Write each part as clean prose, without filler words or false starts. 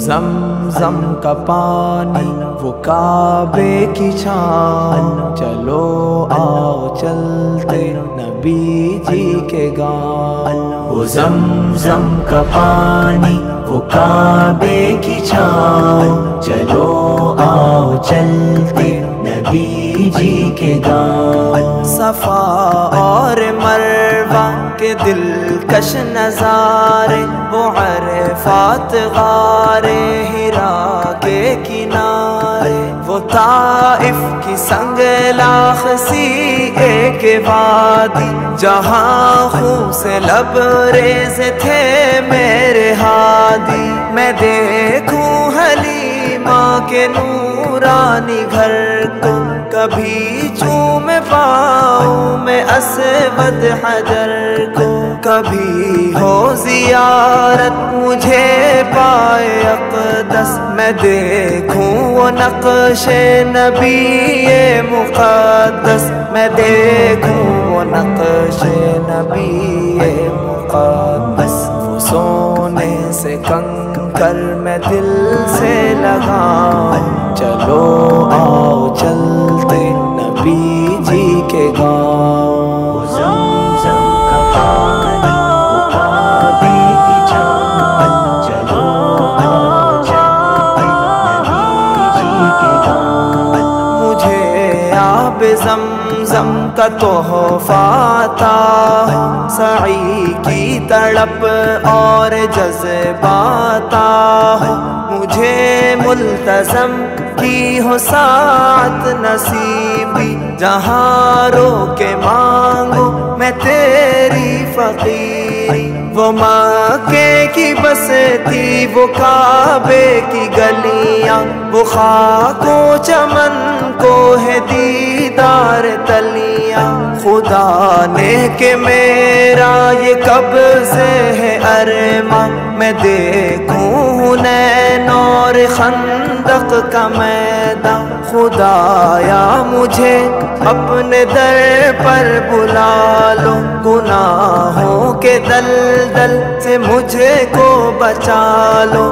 زمزم کا پانی وہ کعبے کی چھان، چلو آؤ چلتے نبی جی کے گاؤں۔ وہ زمزم کا پانی وہ کعبے کی چھان، چلو آؤ چلتے نبی جی کے گاؤں۔ صفا اور مروہ کے دلکش نظارے، وہ عرفات غار حرا کے کنارے، وہ طائف کی سنگ لاخ سی ایک وادی، جہاں خون سے لبریز تھے میرے ہادی۔ میں دیکھوں حلیمہ کے نورانی گھر کو، کبھی چوم پاؤں میں اسود حجر کو، کبھی ہو زیارت مجھے پائے اقدس، میں دیکھوں وہ نقش نبی مقدس، میں دیکھوں وہ نقش نبی مقدس۔ وہ سونے سے کنکر میں دل سے لگاؤں، چلو آؤ چلتے نبی جی کے گاؤں۔ زمزم کا پانی وہ کعبے کی چھان، چلو آؤ چلتے نبی جی کے گاؤں۔ مجھے آب زمزم کا تحفہ عطا ہو، سعی کی تڑپ اور جذبات ہو، مجھے ملتزم کی ہو ساتھ نصیبی، جہاں رو کے مانگو میں تیری فقیری۔ وہ مکے کی بستی وہ کعبے کی گلیاں، وہ خاک و چمن کو ہے دیدار تلیاں، خدا نے کہ میرا یہ کب سے ہے ارماں، میں دیکھوں حنین اور خندق کا میدان، خدایا مجھے اپنے در پر بلا لو، گناہوں کے دلدل سے مجھے کو بچا لو،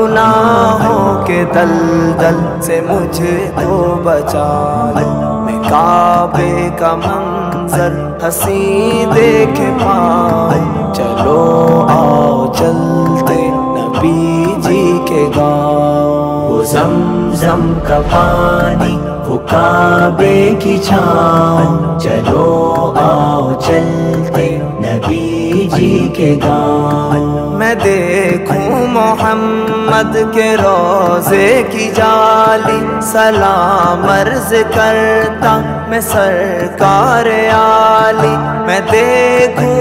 گناہوں کے دلدل سے مجھے کو بچا لو۔ میں کعبے کا منظر حسین دیکھ پاؤں، چلو آؤ چلتے نبی جی کے گاؤں۔ وہ زمزم کا پانی وہ کعبے کی چھان، چلو آؤ چلتے نبی جی کے گاؤں۔ میں دیکھوں محمد کے روضے کی جالی، سلام عرض کرتا میں سرکار عالی، میں دیکھوں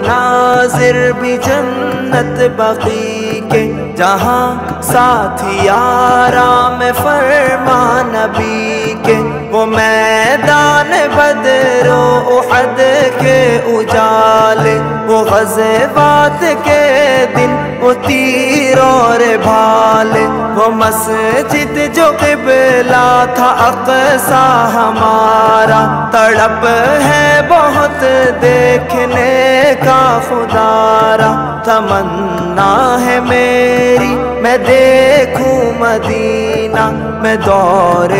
مناظر بھی جنت بقیع کے، جہاں ساتھی آرام فرما نبی کے، وہ میدان بدر و احد کے اجالے، وہ غزوات کے دن وہ تیر اور بھالے، وہ مسجد جو قبلہ تھا اقصی ہمارا، تڑپ ہے بہت دیکھنے کا خدارا، تمنا ہے میری میں دیکھوں مدینہ، میں دور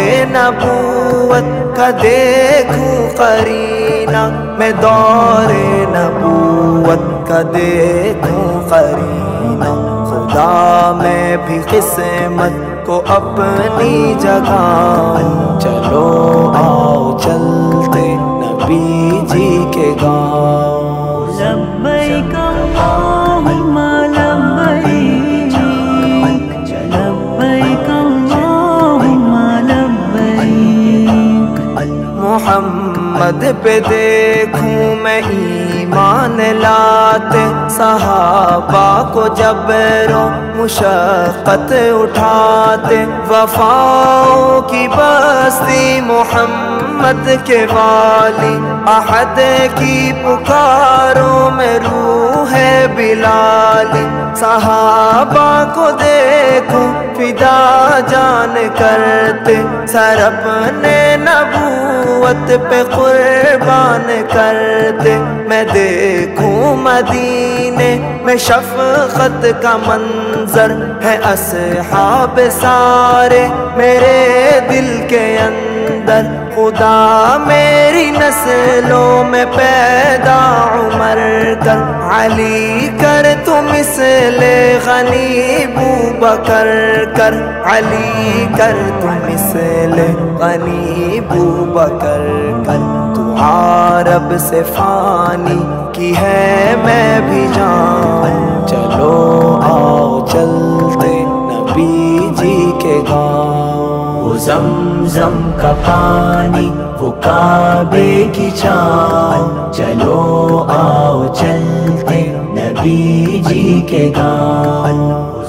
نبوت کا دیکھوں قرینہ، میں دور نبوت کا دیکھوں قرینہ، خدا میں بھی قسمت کو اپنی جگاؤں، چلو آؤ چلتے نبی جی کے گاؤں۔ لبیک اللہم لبیک، لبیک اللہم لبیک۔ محمد پہ دیکھوں میں ایمان لاتے، صحابہ کو جبر و مشقت اٹھاتے، وفاؤں کی بستی محمد کے والی، احد کی پکاروں میں روح ہے بلالی، صحابہ کو دیکھو فدا جان کرتے، سر اپنے نبوت پہ قربان کرتے۔ میں دیکھوں مدینے میں شفقت کا منظر ہے، اصحاب سارے میرے دل کے اندر، خدا میری نسلوں میں پیدا عمر کر، علی کر تو مثل غنی بوبکر کر، علی کر تو مثل غنی بوبکر کر۔ تو عرب سے فانی کی ہے میں بھی جان، چلو آؤ چلتے نبی جی کے گاؤں۔ وہ زمزم کا پانی، وہ کعبے کی چال، چلو آؤ چلتے نبی جی کے گاؤں۔